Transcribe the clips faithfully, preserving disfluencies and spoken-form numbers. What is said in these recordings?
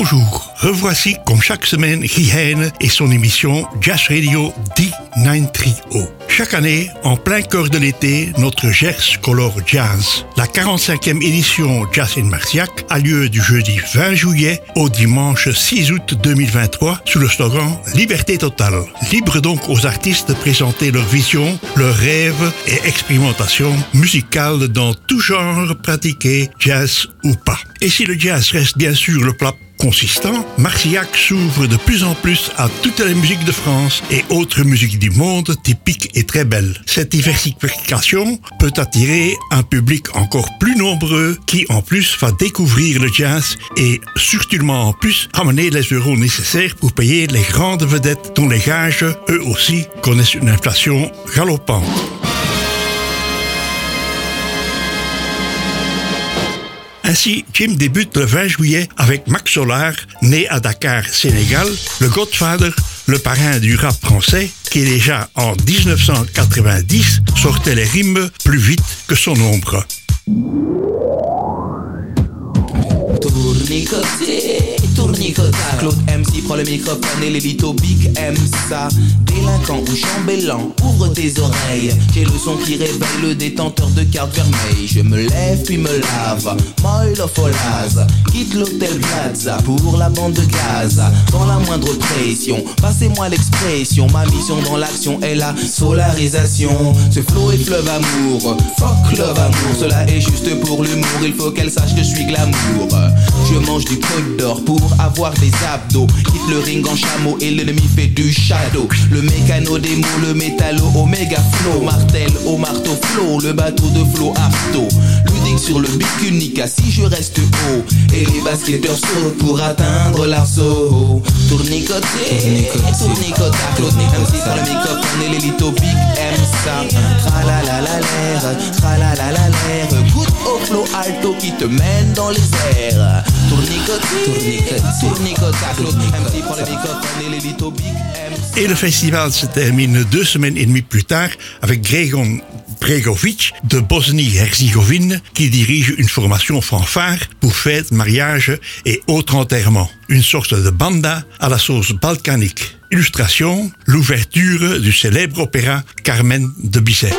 Bonjour, revoici comme chaque semaine Guy Heine et son émission Jazz Radio D quatre-vingt-treize. Chaque année, en plein cœur de l'été, notre Gers colore jazz. La quarante-cinquième édition Jazz in Marciac a lieu du jeudi vingt juillet au dimanche six août deux mille vingt-trois sous le slogan Liberté totale. Libre donc aux artistes de présenter leur vision, leurs rêves et expérimentations musicales dans tout genre pratiqué, jazz ou pas. Et si le jazz reste bien sûr le plat consistant, Marciac s'ouvre de plus en plus à toutes les musiques de France et autres musiques du monde typiques et très belles. Cette diversification peut attirer un public encore plus nombreux qui en plus va découvrir le jazz et sûrement en plus ramener les euros nécessaires pour payer les grandes vedettes dont les gages, eux aussi, connaissent une inflation galopante. Ainsi, Jim débute le vingt juillet avec Max Solar, né à Dakar, Sénégal, le Godfather, le parrain du rap français, qui déjà en dix-neuf cent quatre-vingt-dix sortait les rimes plus vite que son ombre. Tournicoté, tournicota. Claude M C prend le microphone et les Lito Big aiment ça. Délinquant ou chambellan, ouvre tes oreilles. J'ai le son qui réveille le détenteur de carte vermeille. Je me lève puis me lave, molle au folaz. Quitte l'hôtel Plaza pour la bande de gaz. Dans la moindre pression, passez-moi l'expression. Ma mission dans l'action est la solarisation. Ce flow est fleuve amour, fuck love amour. Cela est juste pour l'humour, il faut qu'elle sache que je suis glamour. Je mange du côte d'or pour avoir des abdos. Quitte le ring en chameau et l'ennemi fait du shadow. Le mécano des mots, le métallo au méga flow. Martel au marteau flow, le bateau de flow arto. Ludique sur le bic unique, si je reste haut. Et les basketteurs sautent pour atteindre l'arceau. Tournicoté, tournicota. Claude M C par le microphone et les Lito Big aiment ça. Tralalala l'air, tralalala l'air. Goûte au flow alto qui te mène dans les airs. Tournicoté, tournicota. Claude M C prend le microphone et les Lito Big aiment ça. Et le festival se termine deux semaines et demie plus tard avec Gregor Bregovic de Bosnie-Herzégovine qui dirige une formation fanfare pour fêtes, mariages et autres enterrements. Une sorte de banda à la sauce balkanique. Illustration, l'ouverture du célèbre opéra Carmen de Bizet.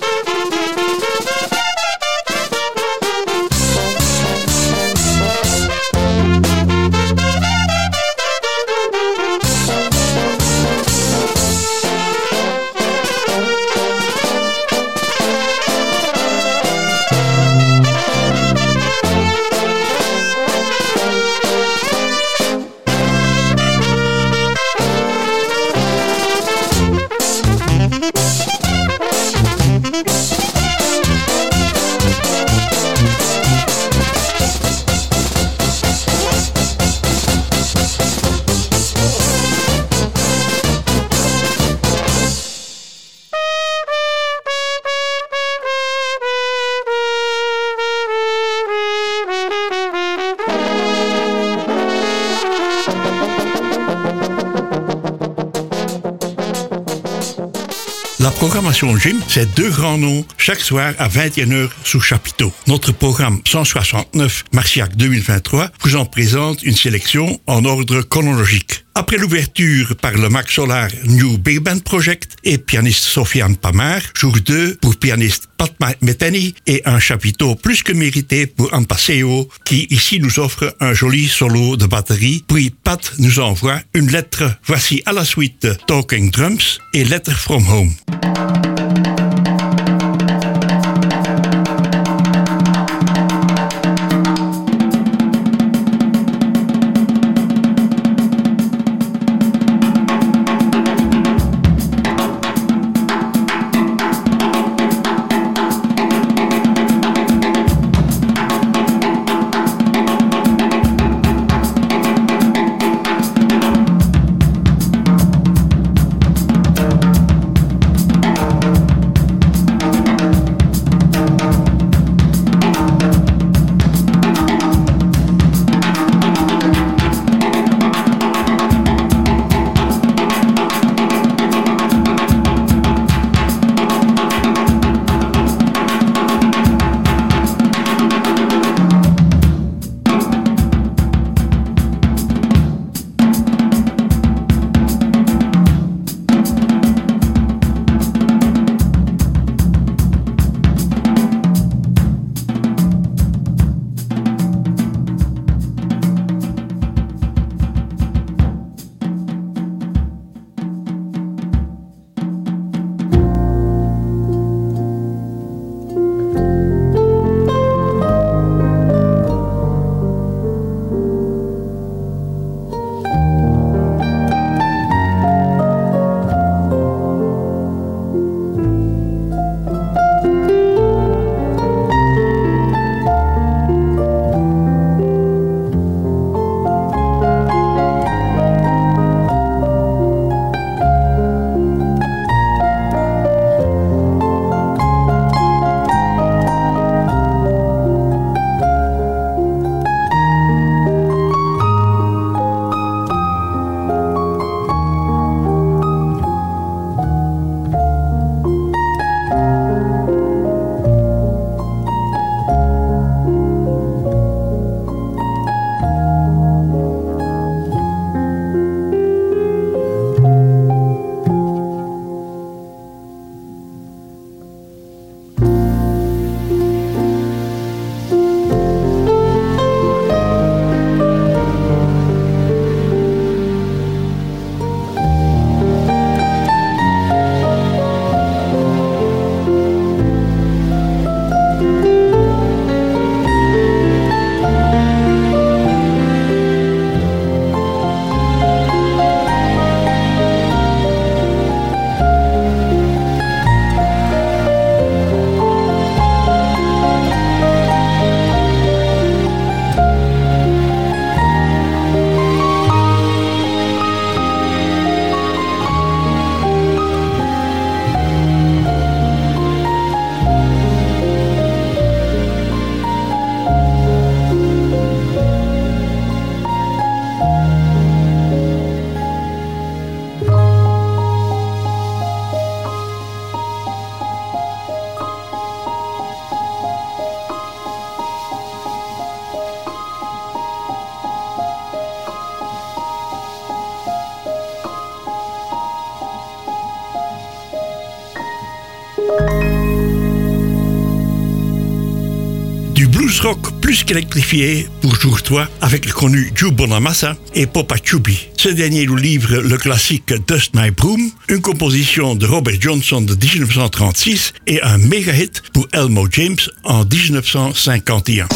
La programmation Jim, c'est deux grands noms chaque soir à vingt et une heures sous chapiteau. Notre programme cent soixante-neuf Marciac deux mille vingt-trois vous en présente une sélection en ordre chronologique. Après l'ouverture par le Max Solar New Big Band Project et pianiste Sofiane Pamar, jour deux pour pianiste Pat Metheny et un chapiteau plus que mérité pour Ampaseo qui ici nous offre un joli solo de batterie. Puis Pat nous envoie une lettre. Voici à la suite Talking Drums et Letter from Home. Du blues rock plus qu'électrifié pour jour trois avec le connu Joe Bonamassa et Popa Chubby. Ce dernier nous livre le classique Dust My Broom, une composition de Robert Johnson de dix-neuf cent trente-six et un méga hit pour Elmo James en dix-neuf cent cinquante et un.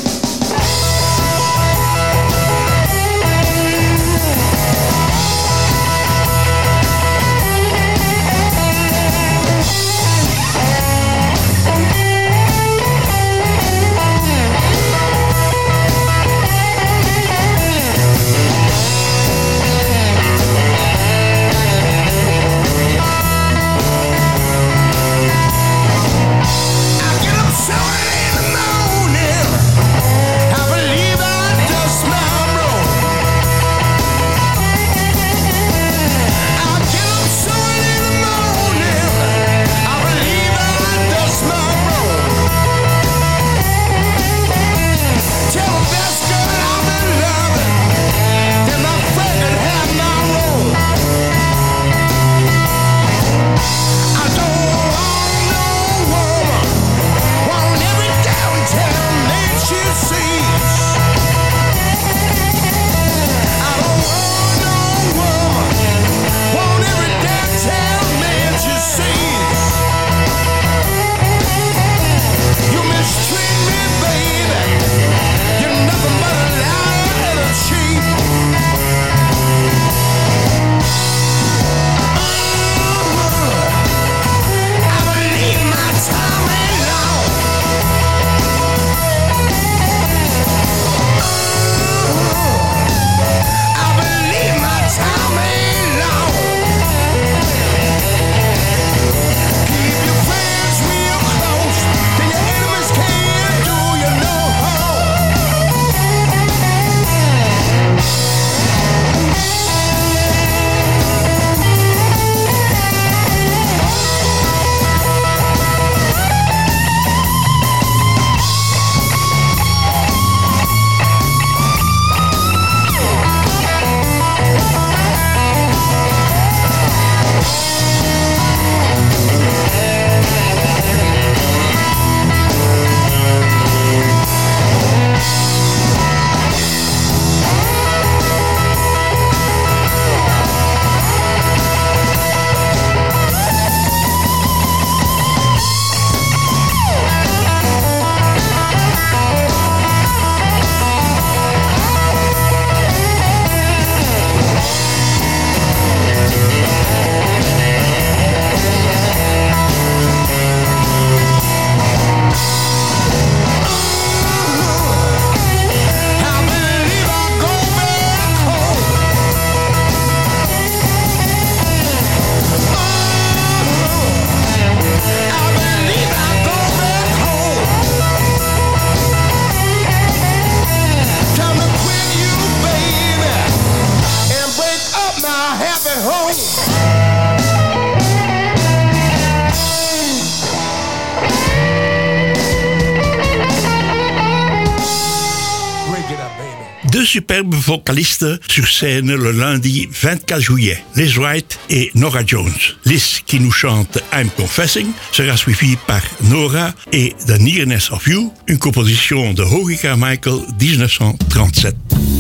Deux superbes vocalistes sur scène le lundi vingt-quatre juillet, Liz Wright et Norah Jones. Liz qui nous chante I'm Confessing sera suivie par Norah et The Nearness of You, une composition de Hoagy Carmichael dix-neuf cent trente-sept.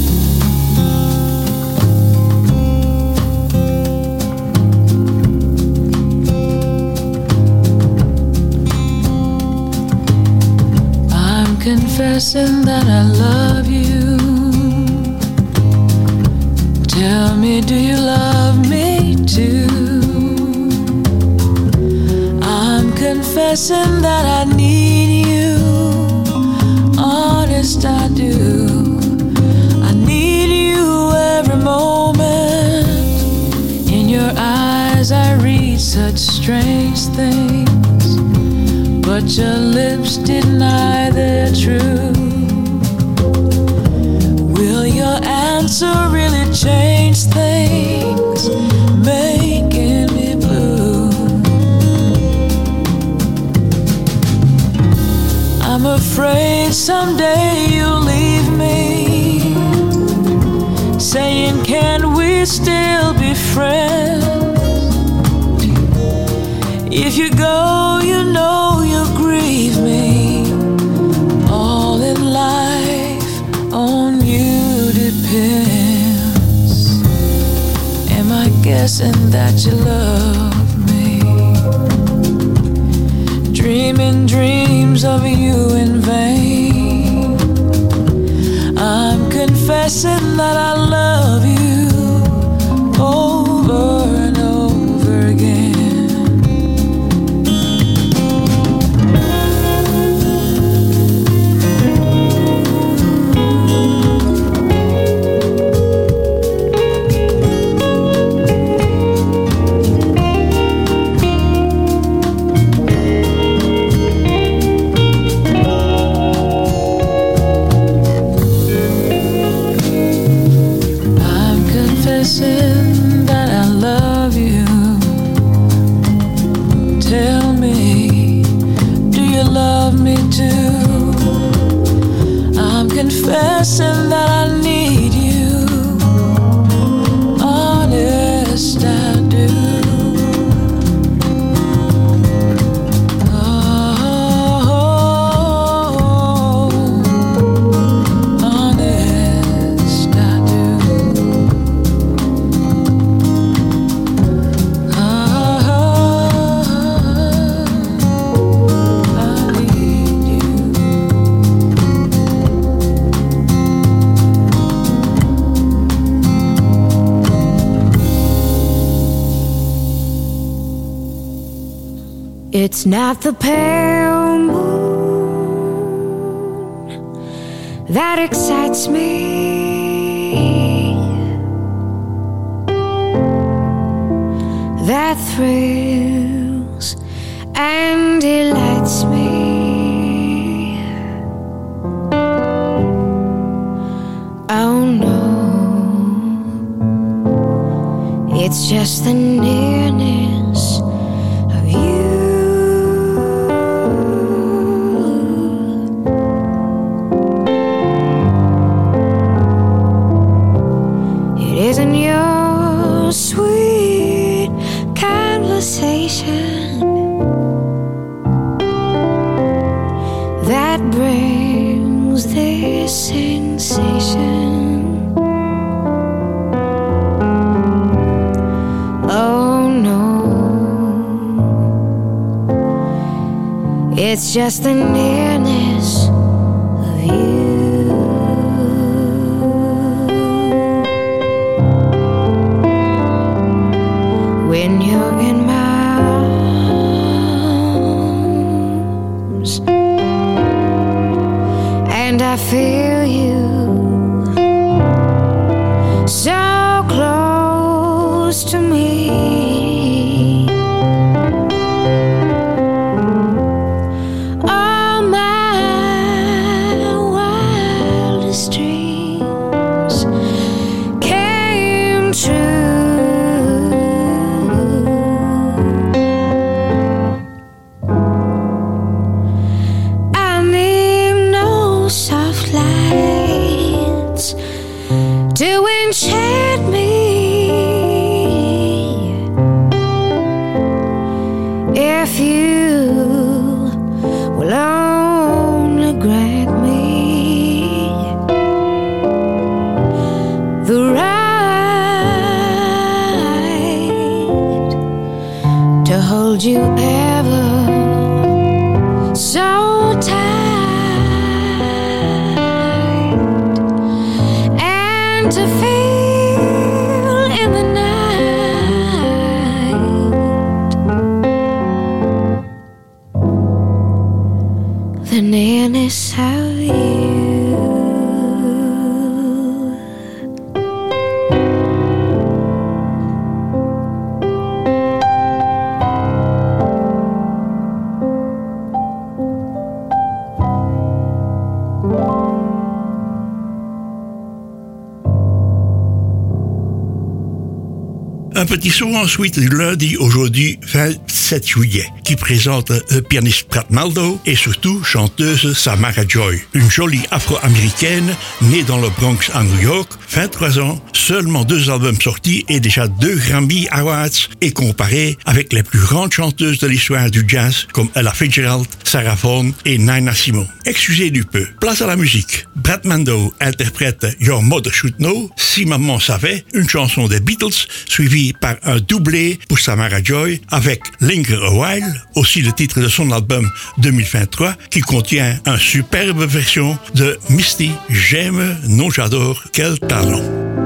I'm confessing that I love you. Tell me, do you love me too? I'm confessing that I need you. Honest, I do. I need you every moment. In your eyes, I read such strange things, but your lips deny their truth. Will your answer really change things, making me blue? I'm afraid someday you'll leave me, saying can we still be friends? If you go, you know you'll grieve me. Oh, dreaming dreams of you in vain. I'm confessing that I love you over and over again. That I love you. Tell me, do you love me too? I'm confessing that I need you. Honest, I do. It's not the pale moon that excites me, that thrills and delights me. Oh no, it's just the nearness of you. Isn't your sweet conversation that brings this sensation? Oh no, it's just the nearness of you. When you're in my arms and I feel you so close to me, all my wildest dreams came true. To enchant me, if you will only grant me the right to hold you ever so tight. To feel in the night the nearness of you. Un petit son ensuite du lundi, aujourd'hui vingt-sept juillet, qui présente le pianiste Brad Mehldau et surtout chanteuse Samara Joy, une jolie afro-américaine née dans le Bronx à New York, vingt-trois ans, seulement deux albums sortis et déjà deux Grammy Awards, et comparée avec les plus grandes chanteuses de l'histoire du jazz comme Ella Fitzgerald, Sarah Vaughan et Nina Simone. Excusez du peu, place à la musique. Brad Mehldau interprète Your Mother Should Know, Si Maman Savait, une chanson des Beatles, suivie par un doublé pour Samara Joy avec Linger a While, aussi le titre de son album deux mille vingt-trois, qui contient une superbe version de Misty. J'aime, non j'adore, quel talent.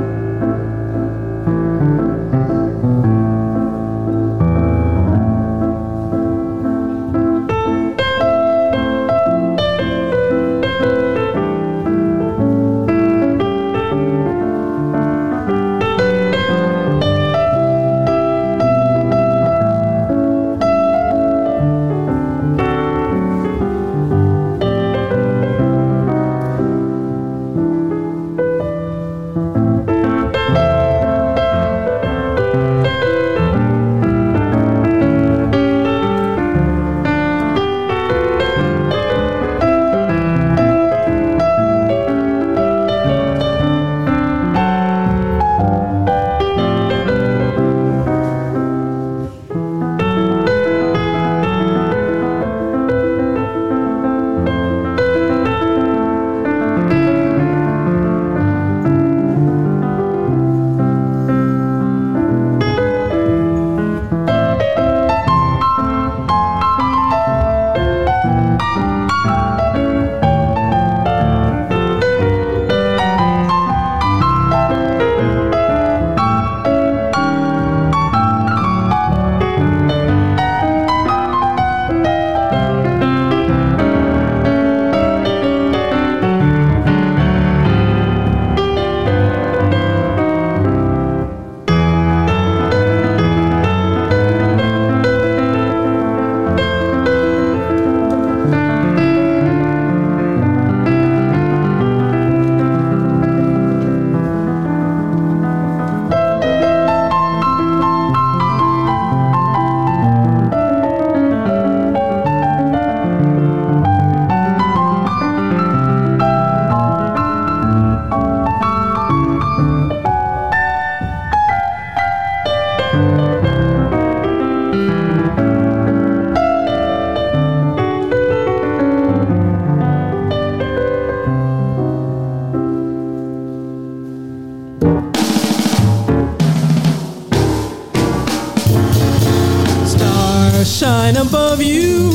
Shine above you,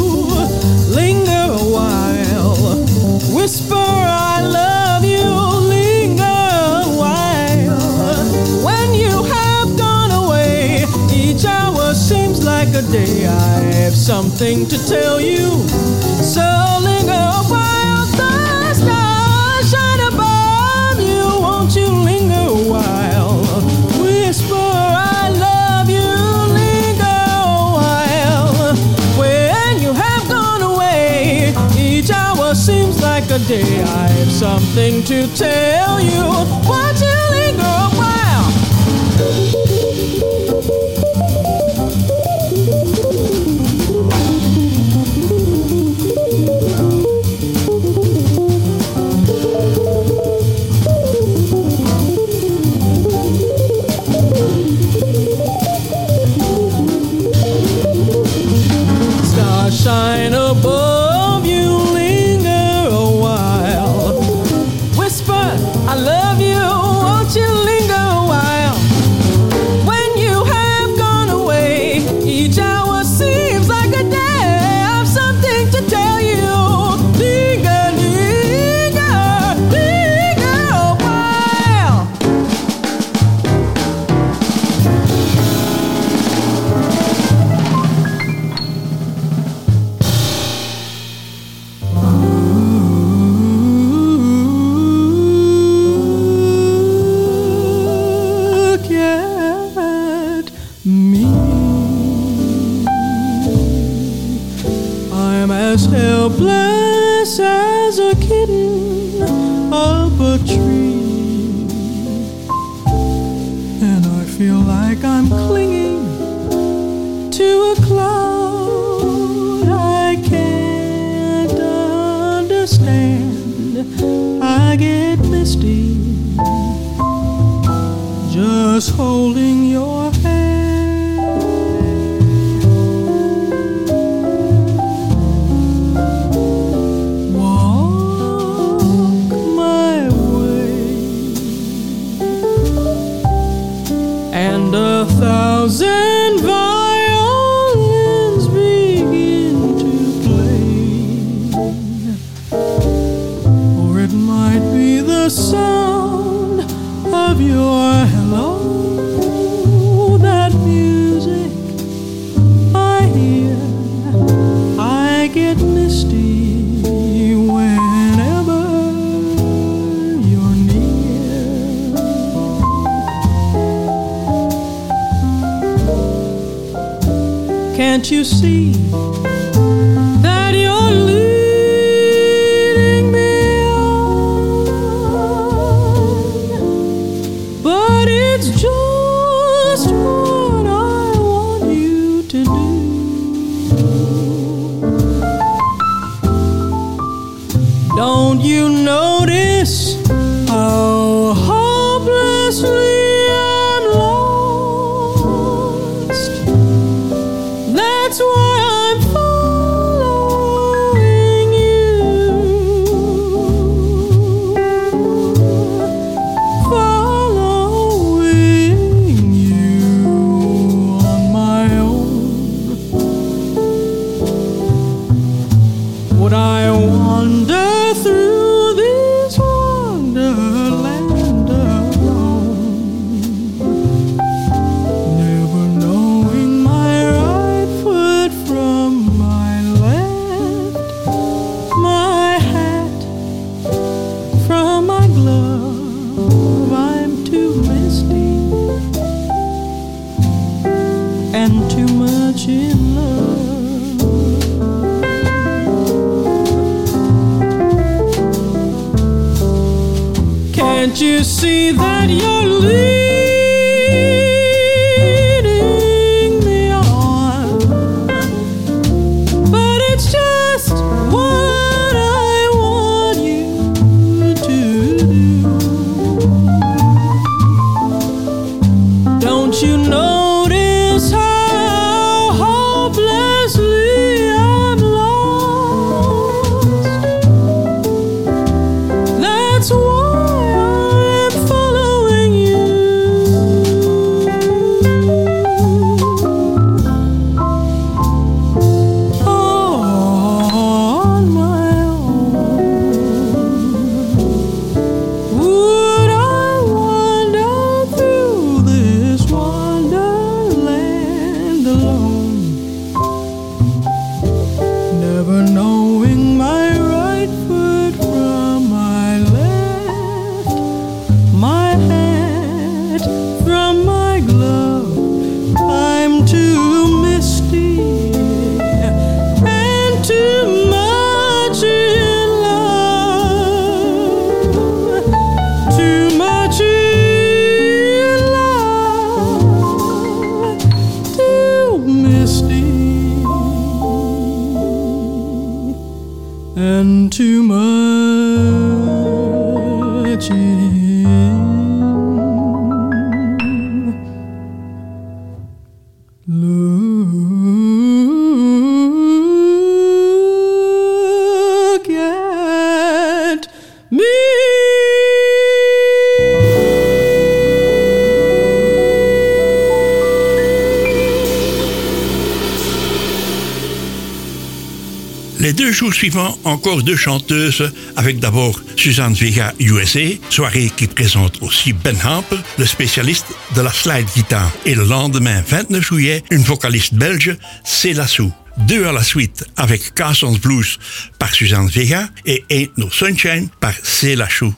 linger a while, whisper I love you, linger a while. When you have gone away, each hour seems like a day. I have something to tell you, so linger a while. The stars shine above you, won't you linger a while, whisper I love you. Seems like a day. I have something to tell you. Won't you linger a while? Stars shine above you. I love you, won't you linger a while? When you have gone away, each hour seems like a day. I have something to tell you. Linger, linger, linger a while. Helpless as a kitten up a tree, and I feel like I'm clinging to a cloud. I can't understand, I get misty just holding your hand. And a thousand Can't you see that you're leading me on? But it's just what I want you to do. Don't you notice how hopelessly that's why I'm following you, following you on my own. Would I wander through this wonderland alone, never knowing my right foot from my left, my hat from my glove? I'm too misty and too much in love. Can't you see that you're leading me on? But it's just what I want you to do. Don't you notice how hopelessly I'm lost? That's why I'm following you on my own. Would I wander through this wonderland alone, never knowing my right foot from my left, my hat from my glove? I'm too misty and too much in love, too much in love, too misty and too much in look at me. Les deux jours suivants, encore deux chanteuses, avec d'abord Suzanne Vega U S A, soirée qui présente aussi Ben Hamper, le spécialiste de la slide guitare. Et le lendemain, vingt-neuf juillet, une vocaliste belge, Céla Sou. Deux à la suite avec Carson's Blues par Suzanne Vega et Ain't No Sunshine par Céla Sou.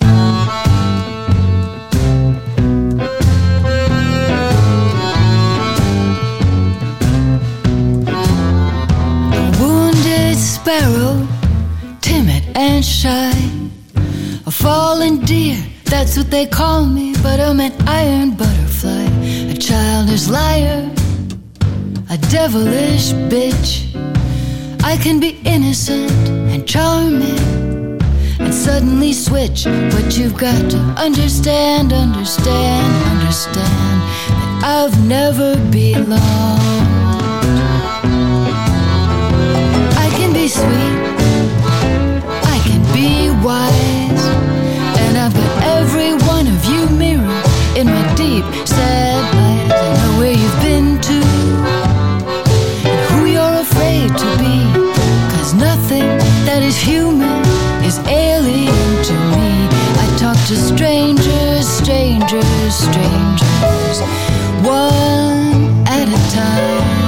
Sparrow, timid and shy, a fallen deer, that's what they call me, but I'm an iron butterfly, a childish liar, a devilish bitch. I can be innocent and charming and suddenly switch, but you've got to understand, understand, understand that I've never belonged. Be sweet, I can be wise, and I've got every one of you mirrored in my deep, sad eyes. I know where you've been to and who you're afraid to be, 'cause nothing that is human is alien to me. I talk to strangers, strangers, strangers, one at a time.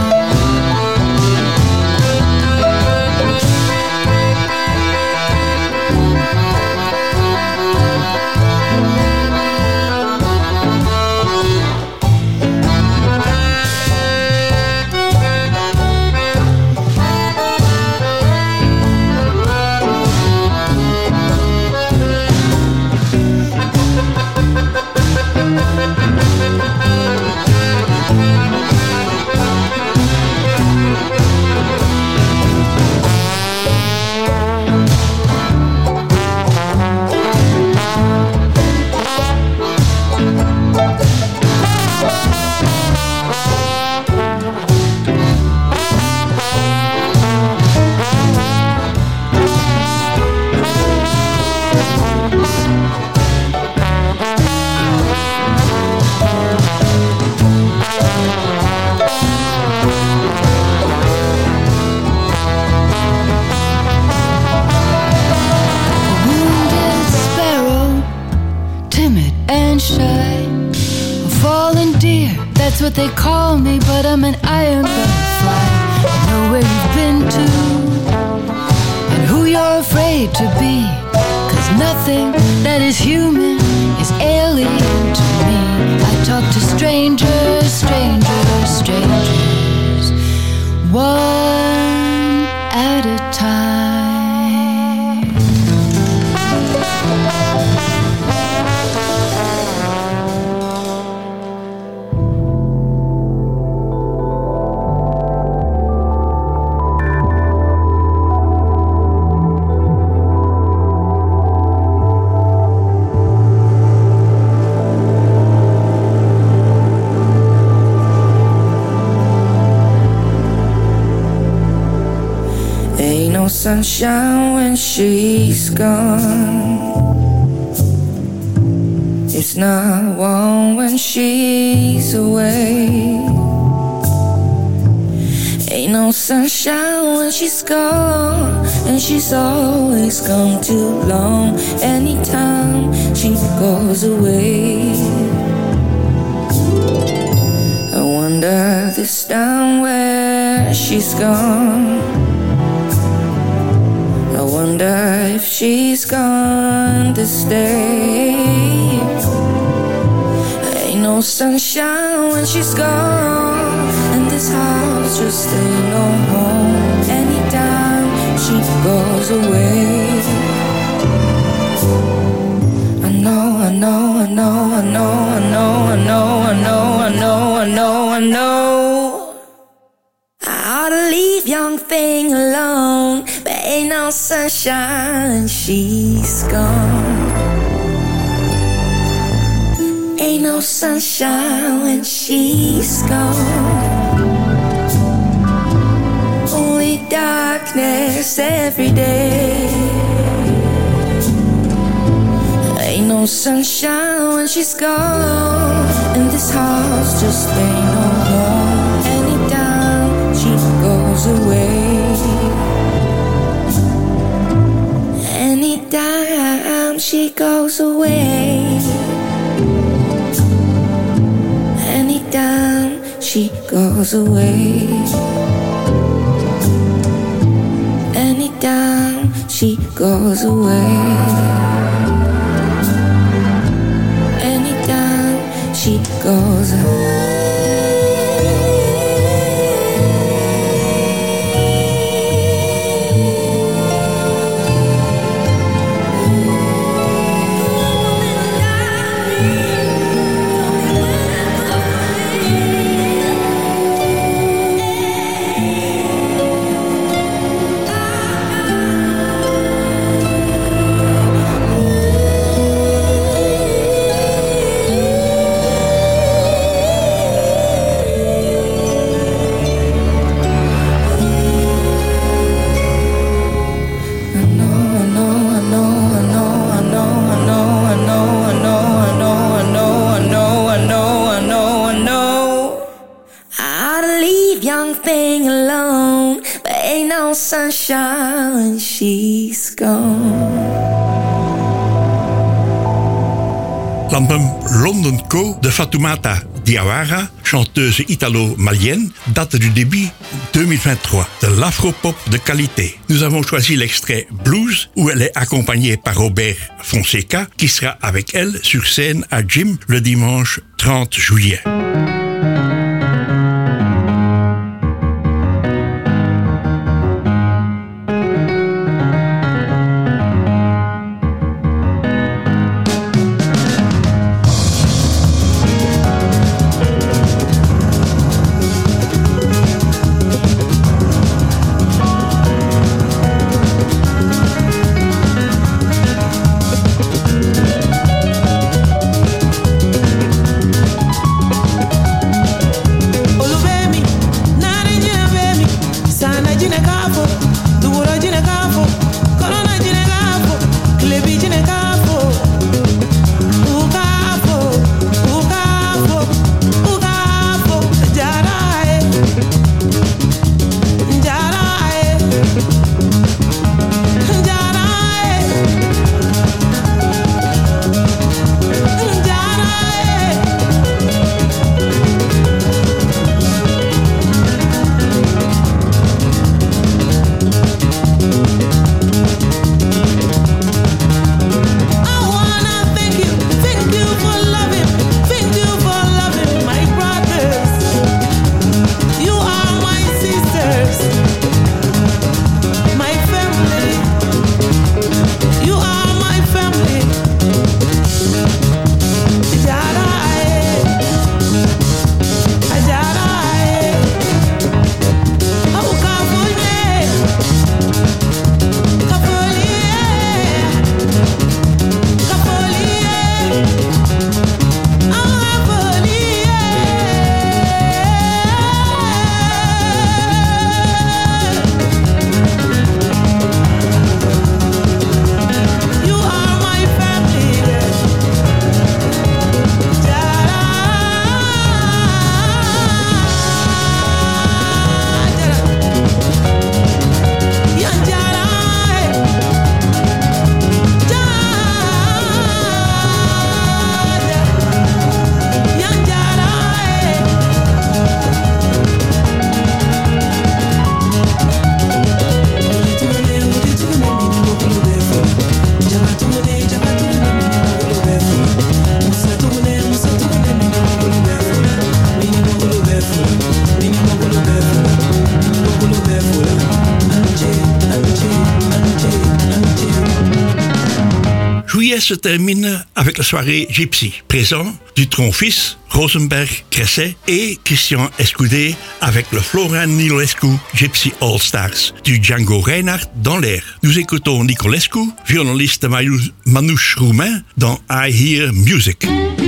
that's what they call me, but I'm an iron butterfly. I know where you've been to and who you're afraid to be, 'cause nothing that is human is alien to me. I talk to strangers, strangers, strangers, one at a time. Sunshine when she's gone. It's not warm when she's away. Ain't no sunshine when she's gone, and she's always gone too long. Anytime she goes away, I wonder this time where she's gone. I wonder if she's gone to stay. Ain't no sunshine when she's gone, and this house just ain't no home. Anytime she goes away, I know, I know, I know, I know, I know, I know, I know, I know, I know, I know. I ought to leave young thing alone, but ain't no sunshine, she's gone. Ain't no sunshine when she's gone. Only darkness every day. Ain't no sunshine when she's gone, and this house just ain't no home. Anytime she goes away, anytime she goes away, anytime she goes away, anytime she goes away, anytime she goes away. Sunshine, she's gone. L'album London Co de Fatoumata Diawara, chanteuse italo-malienne, date du début deux mille vingt-trois, de l'afro-pop de qualité. Nous avons choisi l'extrait Blues, où elle est accompagnée par Robert Fonseca, qui sera avec elle sur scène à Jim le dimanche trente juillet. juillet se termine avec la soirée Gypsy. Présent, Dutronc-Fils, Rosenberg, Cresset et Christian Escudé avec le Florin Nicolescu Gypsy All Stars du Django Reinhardt dans l'air. Nous écoutons Nicolescu, violoniste Manouche Roumain dans I Hear Music.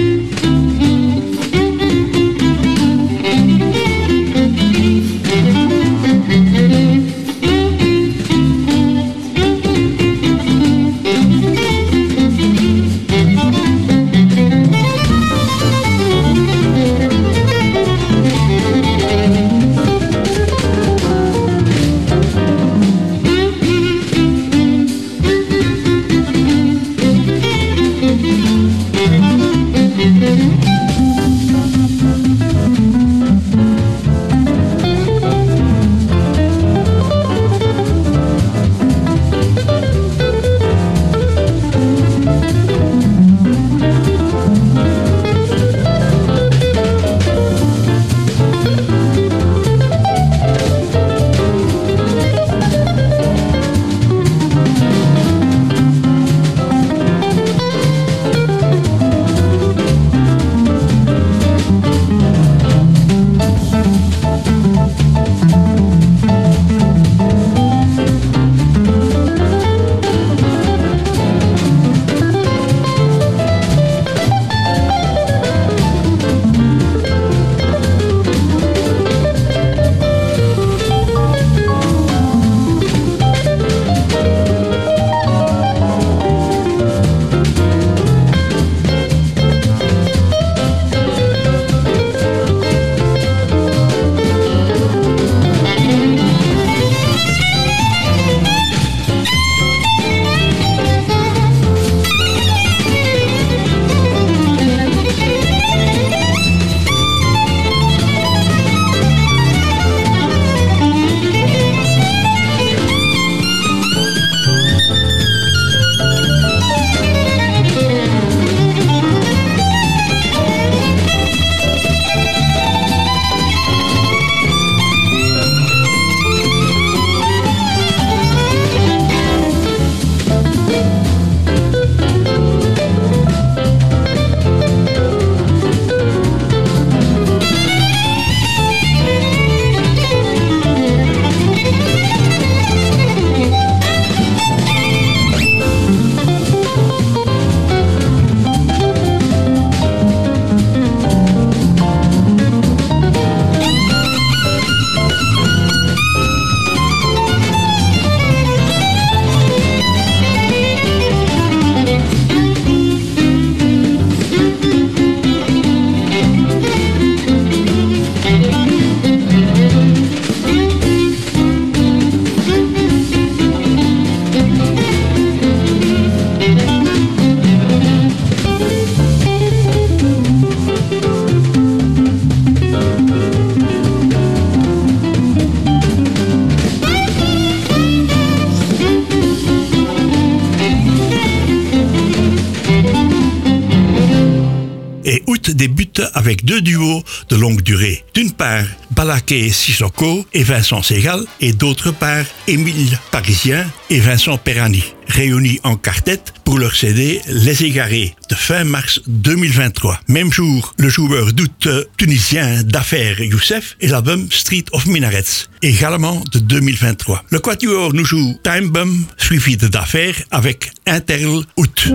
débute avec deux duos de longue durée. D'une part, Balaké Sissoko et Vincent Segal, et d'autre part, Émile Parisien et Vincent Perani, réunis en quartet pour leur C D Les Égarés de fin mars deux mille vingt-trois. Même jour, le joueur d'août tunisien d'affaires Youssef et l'album Street of Minarets, également de deux mille vingt-trois. Le quatuor nous joue Time Bomb, suivi de d'affaires avec Interl Août.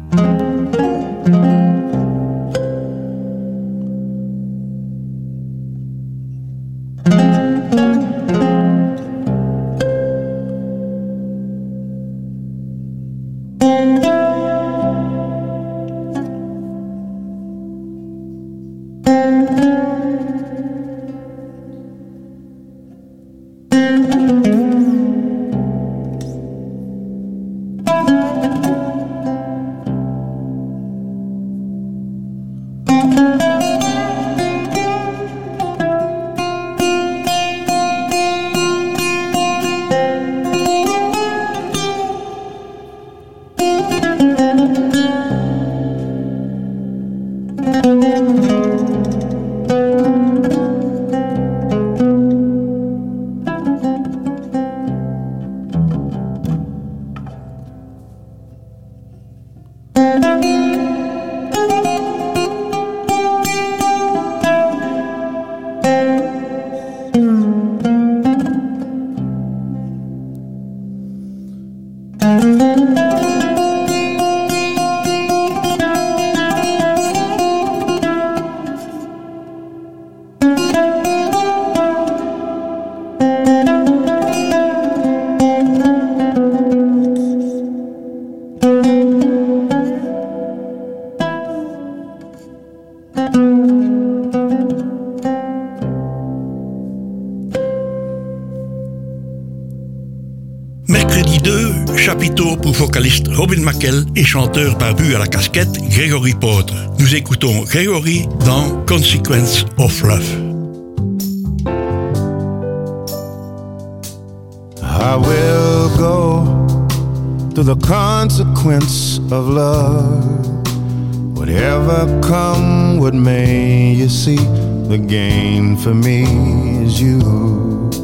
Mercredi deux, chapiteau pour vocaliste Robin McKell et chanteur barbu à la casquette Gregory Porter. Nous écoutons Gregory dans Consequence of Love. I will go to the consequence of love. Whatever come what may, you see, the gain for me is you.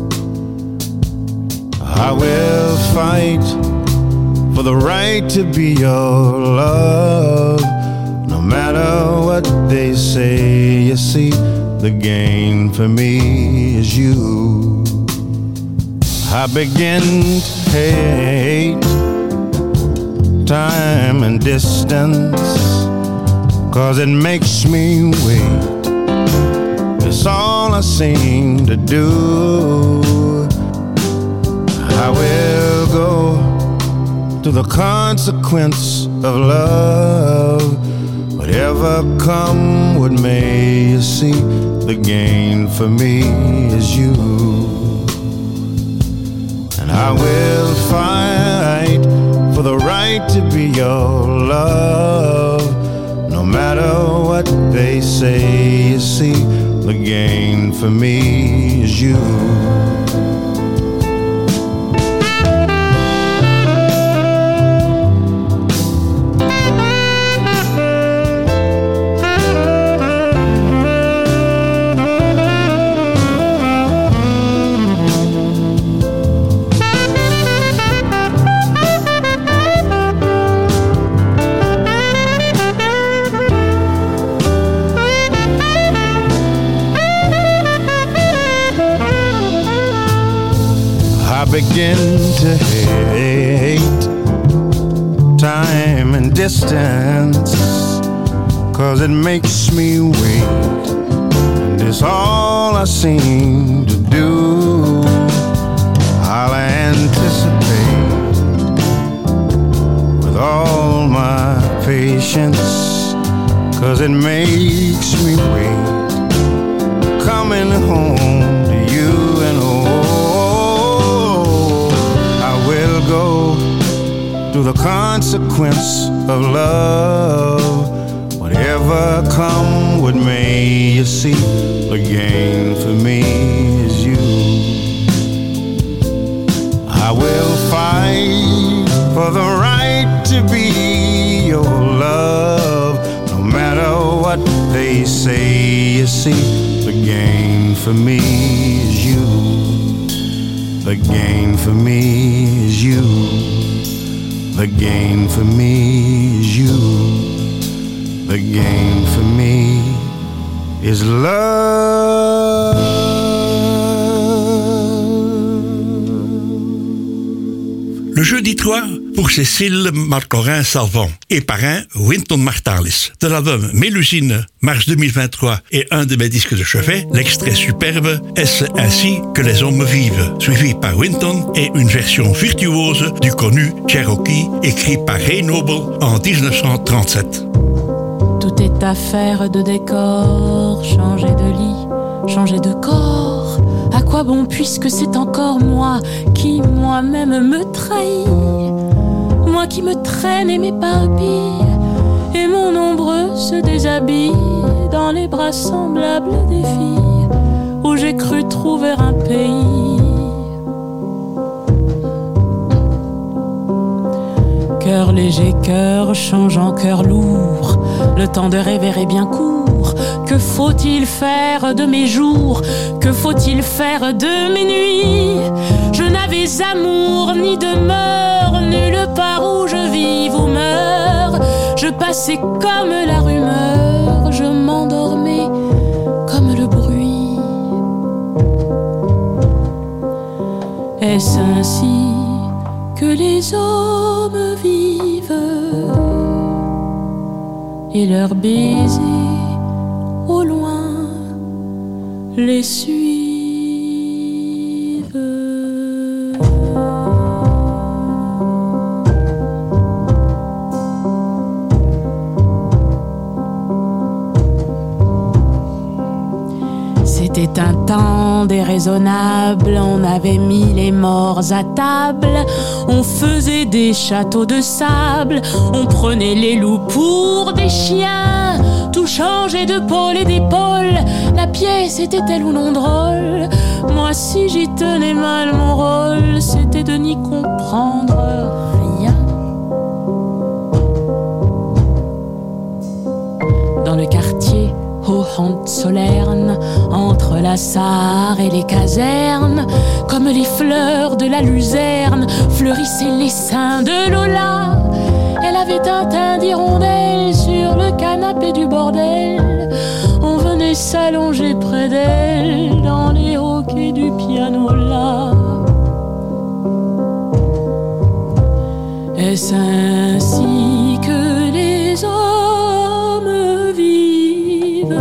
I will fight for the right to be your love. No matter what they say, you see, the gain for me is you. I begin to hate time and distance, 'cause it makes me wait. It's all I seem to do. I will go to the consequence of love. Whatever come what may, you see, the gain for me is you. And I will fight for the right to be your love. No matter what they say, you see, the gain for me is you. Begin to hate time and distance, 'cause it makes me wait, and it's all I seem to do. I'll anticipate with all my patience, 'cause it makes me wait, coming home to you and oh, go to the consequence of love. Whatever come what may, you see, the gain for me is you. I will fight for the right to be your love. No matter what they say, you see, the gain for me is you. The gain for me is you. The gain for me is you. The gain for me is love. Le jeudi trois, pour Cécile Marcorin-Salvant et parrain Winton Marsalis. De l'album Mélusine, mars deux mille vingt-trois, et un de mes disques de chevet, l'extrait superbe Est-ce ainsi que les hommes vivent, suivi par Winton et une version virtuose du connu Cherokee, écrit par Ray Noble en dix-neuf cent trente-sept. Tout est affaire de décor, changer de lit, changer de corps. À quoi bon puisque c'est encore moi qui moi-même me trahis, moi qui me traîne et m'éparpille, et mon ombre se déshabille dans les bras semblables des filles où j'ai cru trouver un pays. Cœur léger, cœur changeant, cœur lourd, le temps de rêver est bien court. Que faut-il faire de mes jours? Que faut-il faire de mes nuits? Je n'avais amour ni demeure, nulle part où je vive ou meure. Je passais comme la rumeur, je m'endormais comme le bruit. Est-ce ainsi que les hommes vivent et leurs baisers au loin les suivent? C'était un temps déraisonnable, on avait mis les morts à table, on faisait des châteaux de sable, on prenait les loups pour des chiens, tout changeait de pôle et d'épaule, la pièce était-elle ou non drôle? Moi si j'y tenais mal mon rôle, c'était de n'y comprendre rien. Dans le quartier Hohenzollern, entre la Sarre et les casernes, comme les fleurs de la luzerne, fleurissaient les seins de Lola. Elle avait un teint d'hirondelle sur le canapé du bordel. On venait s'allonger près d'elle dans les hoquets du piano-là. Est-ce ainsi que les hommes vivent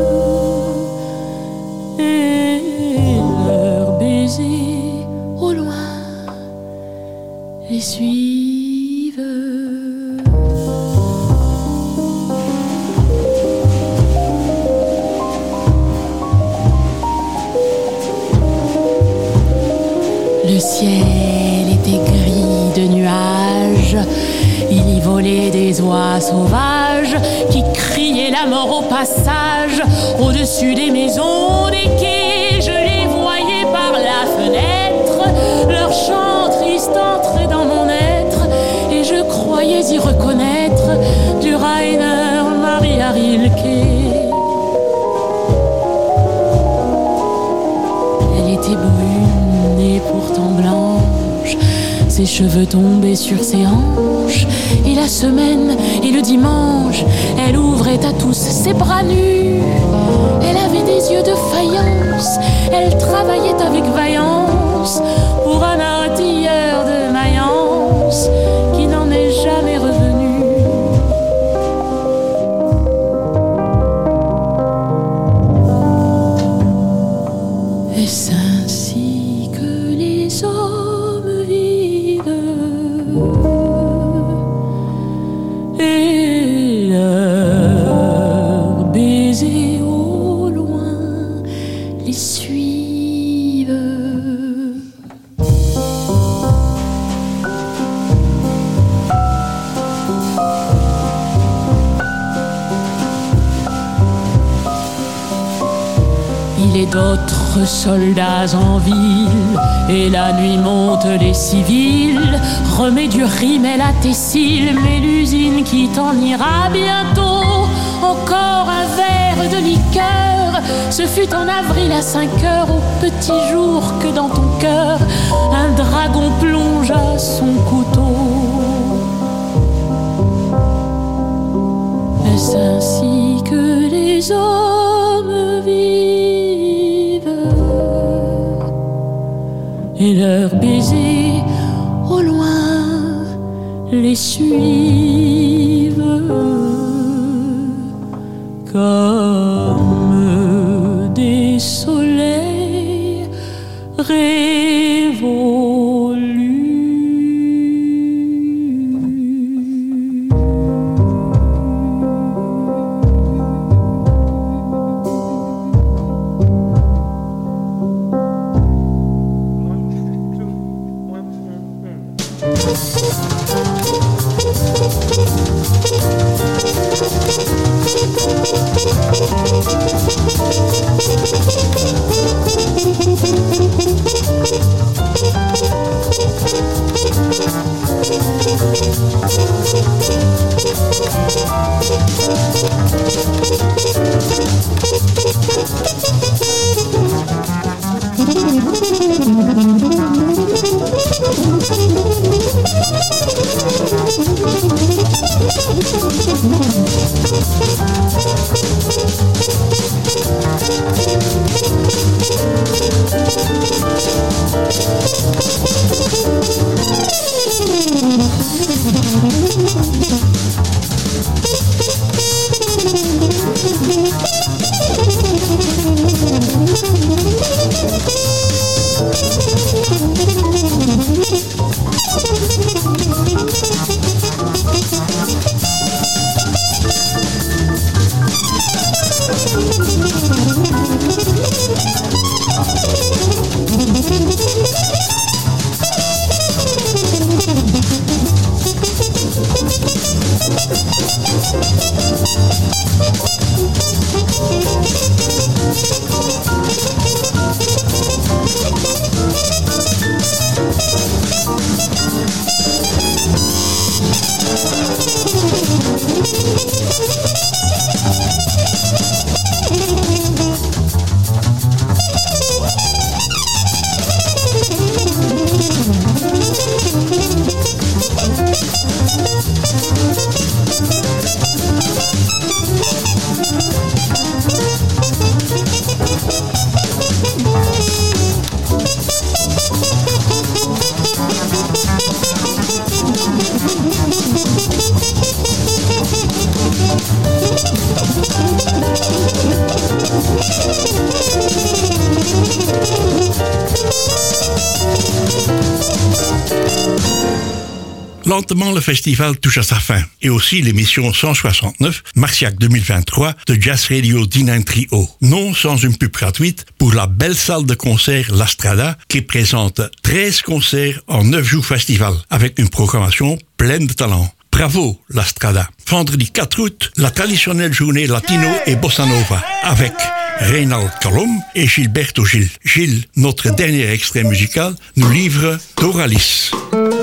et leurs baisers au loin les suivent? Le ciel était gris de nuages, il y volait des oies sauvages qui criaient la mort au passage. Au-dessus des maisons, des quais, je les voyais par la fenêtre, leur chant triste entrait dans mon être, et je croyais y reconnaître du Rainer Maria Rilke. Elle était brune et pourtant blanche, ses cheveux tombaient sur ses hanches, et la semaine et le dimanche, elle ouvrait à tous ses bras nus. Elle avait des yeux de faïence, elle travaillait avec vaillance pour un artilleur de Mayence qui n'en est jamais revenu. Est-ce ainsi que les hommes vivent et leurs baisers au loin les suivent? Il est d'autres soldats en ville, et la nuit monte les civils. Remets du rimel à tes cils, mais l'usine qui t'en ira bientôt. Encore un verre de liqueur, ce fut en avril à cinq heures, au petit jour, que dans ton cœur un dragon plongea son couteau. Est-ce ainsi que les hommes vivent et leurs baisers au loin les suivent comme des soleils révolus. Lentement, le festival touche à sa fin, et aussi l'émission cent soixante-neuf, Marciac deux mille vingt-trois, de Jazz Radio D neuf Trio. Non sans une pub gratuite pour la belle salle de concert La Strada, qui présente treize concerts en neuf jours festival, avec une programmation pleine de talent. Bravo, La Strada. Vendredi quatre août, la traditionnelle journée latino et bossa nova, avec Reynald Colom et Gilberto Gil. Gilles, notre dernier extrait musical, nous livre Doralis.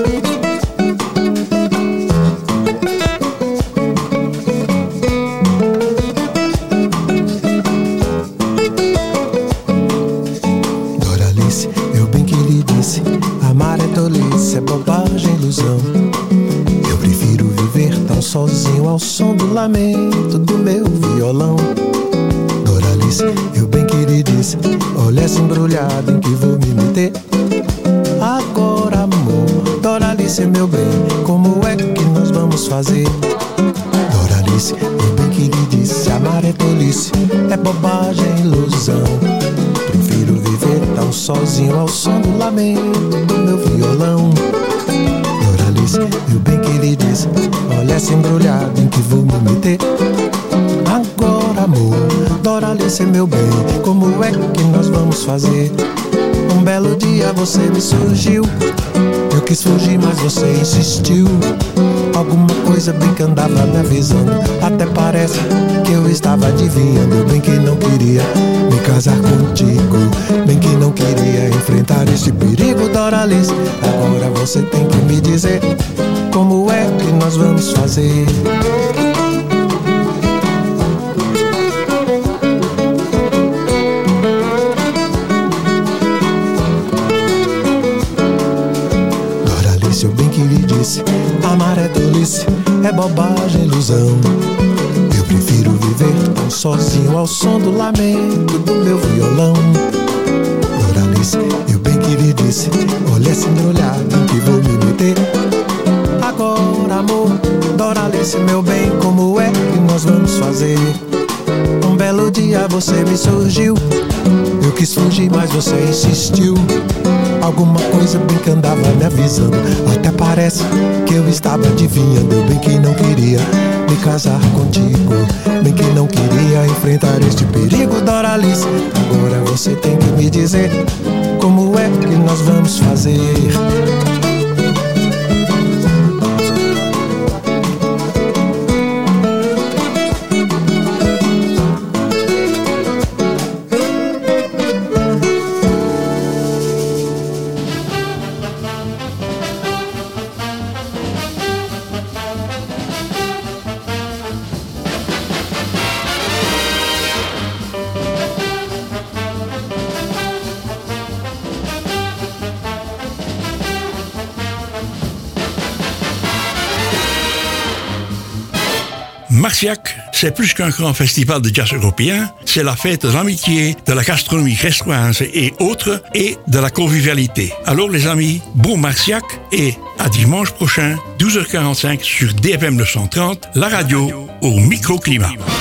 Amar é tolice, é bobagem, ilusão. Eu prefiro viver tão sozinho ao som do lamento do meu violão. Doralice, eu bem queridice, olha essa embrulhada em que vou me meter. Agora, amor, Doralice, meu bem, como é que nós vamos fazer? Doralice, eu bem queridice, amar é tolice, é bobagem, ilusão. Prefiro viver tão sozinho ao som do lamento do meu violão. Doralice, meu bem queridice, olha essa embrulhada em que vou me meter. Agora, amor, Doralice, meu bem, como é que nós vamos fazer? Um belo dia você me surgiu, eu quis fugir, mas você insistiu. Alguma coisa bem que andava me avisando, até parece que eu estava adivinhando. Bem que não queria me casar contigo, bem que não queria enfrentar esse perigo, Doralice. Agora você tem que me dizer como é que nós vamos fazer. Doralice, eu bem que lhe disse, amar é tolice, é bobagem, ilusão. Eu prefiro viver tão sozinho ao som do lamento do meu violão. Doralice, eu bem que lhe disse, olha essa embrulhada em que vou me meter. Agora, amor. Doralice, meu bem, como é que nós vamos fazer? Um belo dia você me surgiu. Eu quis fugir, mas você insistiu. Alguma coisa bem que andava me avisando. Até parece que eu estava adivinhando. Eu bem que não queria me casar contigo, bem que não queria enfrentar este perigo. Doralice, agora você tem que me dizer como é que nós vamos fazer. Marciac, c'est plus qu'un grand festival de jazz européen, c'est la fête de l'amitié, de la gastronomie restoise et autres, et de la convivialité. Alors les amis, bon Marciac et à dimanche prochain, douze heures quarante-cinq sur D F M neuf cent trente, la radio au microclimat.